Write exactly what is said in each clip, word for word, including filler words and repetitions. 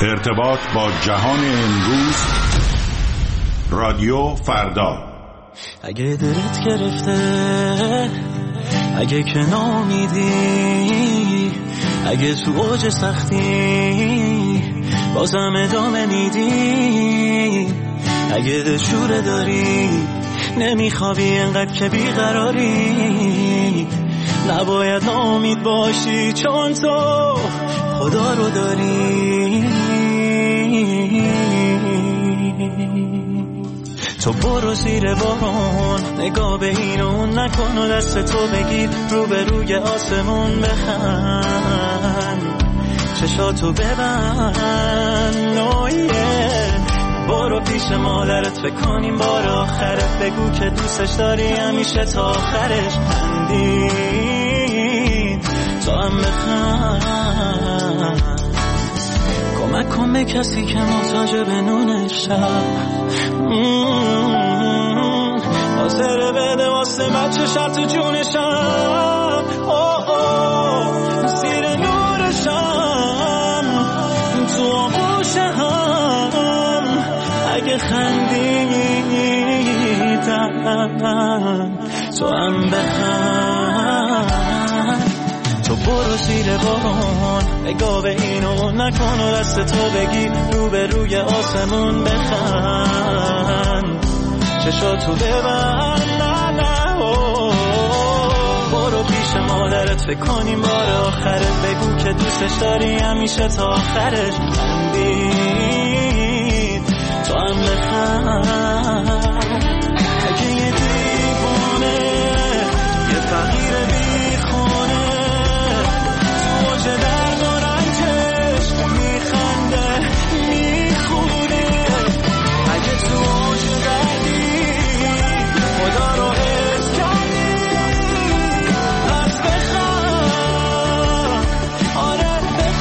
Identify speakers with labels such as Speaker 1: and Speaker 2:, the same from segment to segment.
Speaker 1: ارتباط با جهان امروز، رادیو فردا.
Speaker 2: اگه دلت گرفته، اگه که نامیدی، اگه تو اوج سختی بازم ادامه میدی، اگه دشوره داری نمیخوابی انقدر که بیقراری، نباید ناامید باشی چون تو خدا رو داری. تو برو زیر بارون، نگاه به این و اون نکن و دست تو بگیر رو به روی آسمون بخند، چشاتو ببند نویه. برو پیش مادرت فکر کنیم بار آخرت، بگو که دوستش داری همیشه تا آخرش، خندید تو هم بخند. کمک کن به کسی که محتاج به نون شب، حاضر بده واسه بچه شب تو جونشم، اوه اوه زیر نورشم تو آغوشم، اگه خندیدم تو هم بخند. تو برو زیر بارون، نگاه به این و نکن و دست تو بگیر رو به روی آسمون بخند، چشاتو ببند نه نه. برو پیش مادرت فکر کنیم بار آخرت، بگو که دوستش داری همیشه تا آخرش، خندید تو هم بخند. اگه یه دیوانه یه فقیر بیخونه تو اوج درد و رنجش میخنده میخونه، اگه تو اوج دردی خدا رو حس کردی پس بخند، آره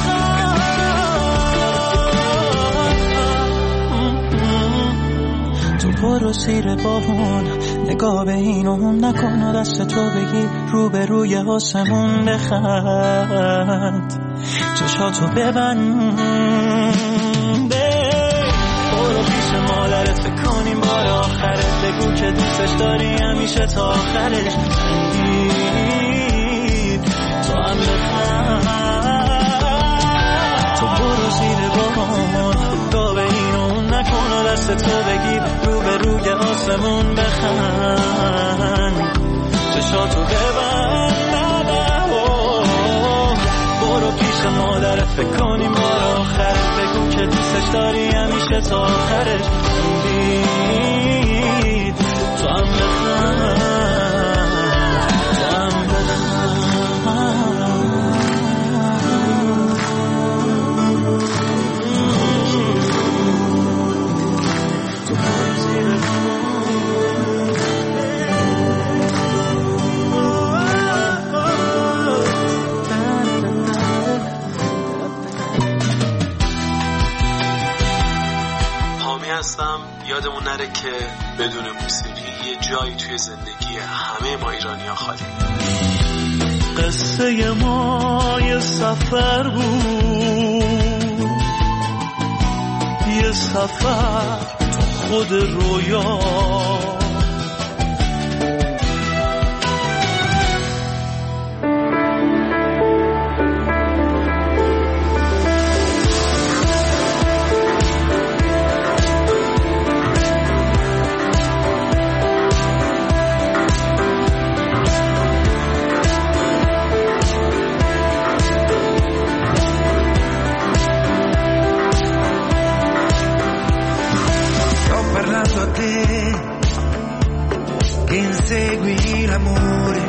Speaker 2: بخند. تو برو زیر بارون، نگاه به این و اون نکن و دست تو بگیر رو به روی آسمون بخند، چشاتو ببند. برو پیش مادرت فکر کنیم بار آخرت، بگو که دوستش داری همیشه تا آخرش، خندید تو هم بخند. تو برو زیر بارون، نگاه به این و اون نکن و دست تو بگیر رو به روی آسمون بخند، چشاتو ببند نه نه. برو پیش مادرت فکر کنیم بار آخرت، بگو که دوستش داری همیشه تا آخرش، خندید تو هم بخند تو هم
Speaker 3: یادمون نره که بدون موسیقی یه جایی توی زندگی همه ما ایرانی‌ها خالی.
Speaker 2: قصه ما یه سفر بود، یه سفر تو خود رویا،
Speaker 4: insegui l'amore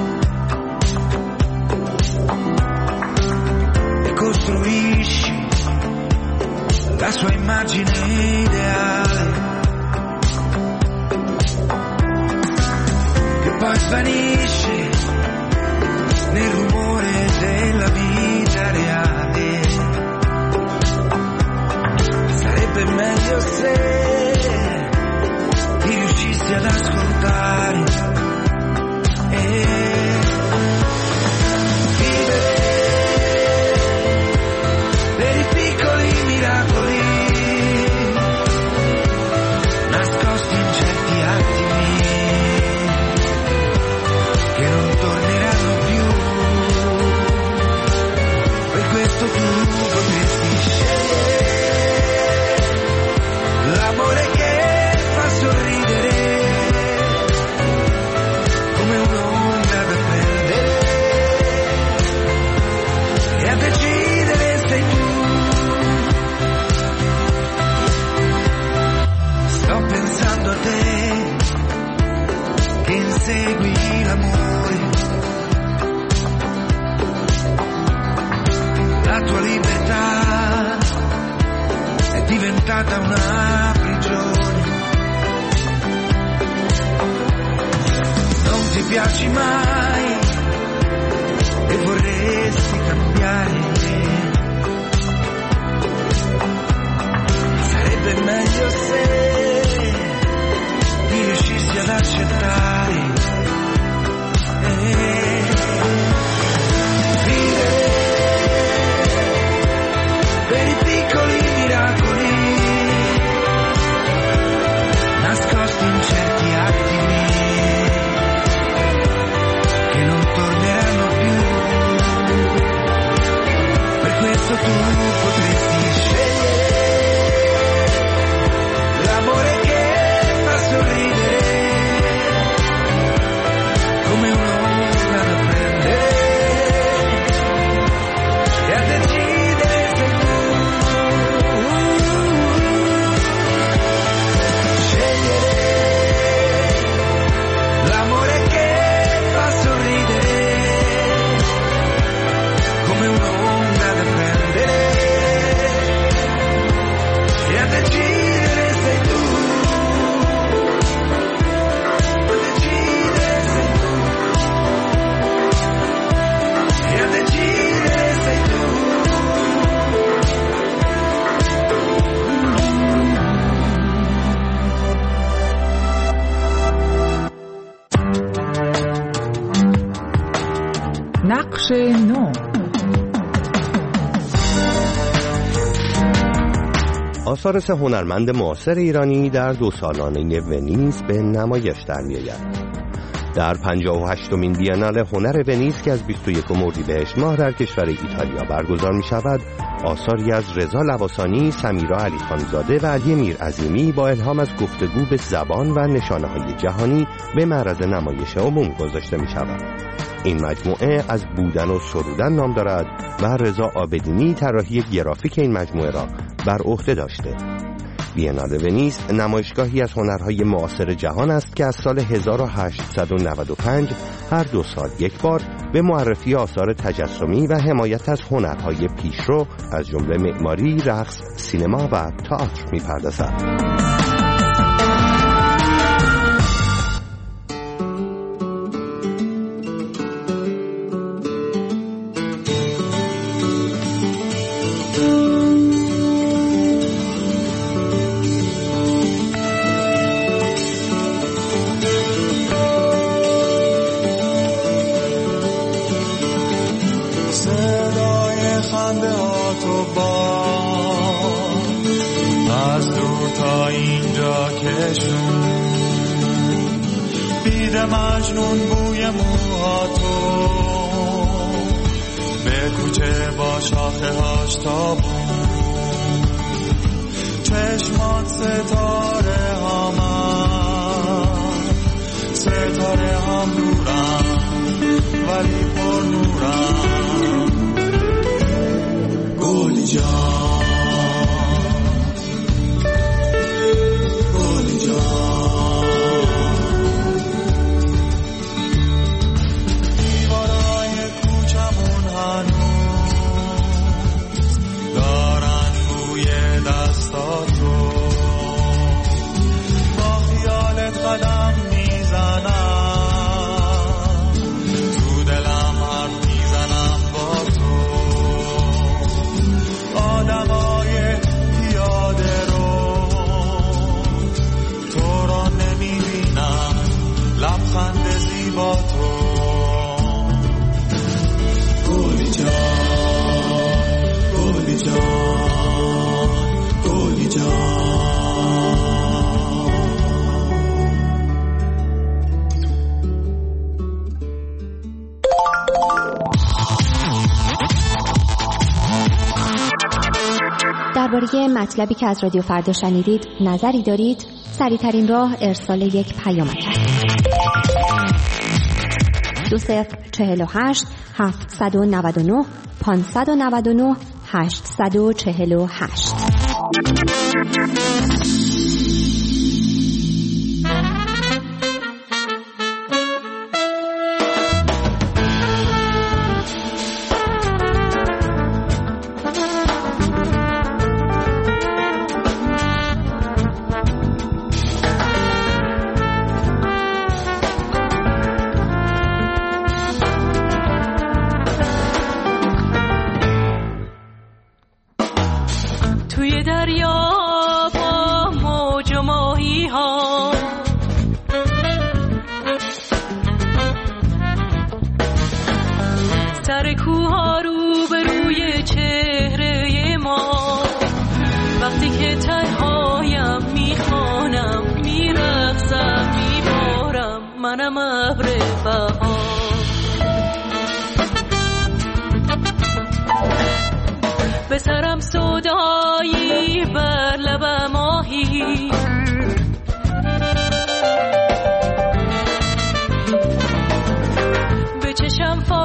Speaker 4: e costruisci la sua immagine ideale, che poi svanisce nel rumore della vita reale. Sarebbe meglio se riuscissi ad ascoltare e vivere per i piccoli miracoli città è diventata una prigione. Non ti piaci mai e vorresti cambiare. Sarebbe meglio se ti riuscissi ad accettare. Vivere per i piccoli miracoli nascosti in certi attimi che non torneranno più. Per questo tu potresti scegliere l'amore che fa sorridere come un'onda da prendere e a decidere sei tu. Scegliere l'amore che fa sorridere come un'onda da prendere e a decidere sei tu.
Speaker 5: نقش نو.
Speaker 6: آثار سه هنرمند معاصر ایرانی در دو سالانه ونیز به نمایش در می‌آید. در پنجاه و هشتمین بیانال هنر ونیز که از بیست و یکم اردیبهشت ماه در کشور ایتالیا برگزار می شود، آثاری از رضا لواسانی، سمیرا علیخانزاده و علی میرعظیمی با الهام از گفتگو به زبان و نشانه‌های جهانی به معرض نمایش عمومی گذاشته می شود. این مجموعه از بودن و سرودن نام دارد و رضا عابدینی طراحی گرافیک این مجموعه را بر عهده داشته. بیانال ونیز نمایشگاهی از هنرهای معاصر جهان است که از سال هزار و هشتصد و نود و پنج هر دو سال یک بار به معرفی آثار تجسمی و حمایت از هنرهای پیشرو از جمله معماری، رقص، سینما و تئاتر می‌پردازد.
Speaker 2: مجنون بوی موهاتو به کوچه با شاخه هاش تابون، چشمات ستاره هامن، ستاره هم نورم ولی پر نورم. گلی جان گلی جان قدم میزنم تو دلم حرف میزنم با تو. آدمای پیاده رو تو را نمیبینم، لبخند زیبا تو. گلی جان گلی جان گلی جان.
Speaker 7: درباره مطلبی که از رادیو فردا شنیدید نظری دارید؟ سریع‌ترین راه ارسال یک پیامک است. دو صفر چهل و هشت هفتصد و نود و نه پانصد و نود و نه هشتصد و چهل و هشت.
Speaker 2: توی دریا با موج و ماهی ها، سر کوها رو به روی چهره ما، وقتی که تنهایم میخوانم میرقصم میبارم منم ابر بهار. به سرم سودایی بر لب ماهی، به چشم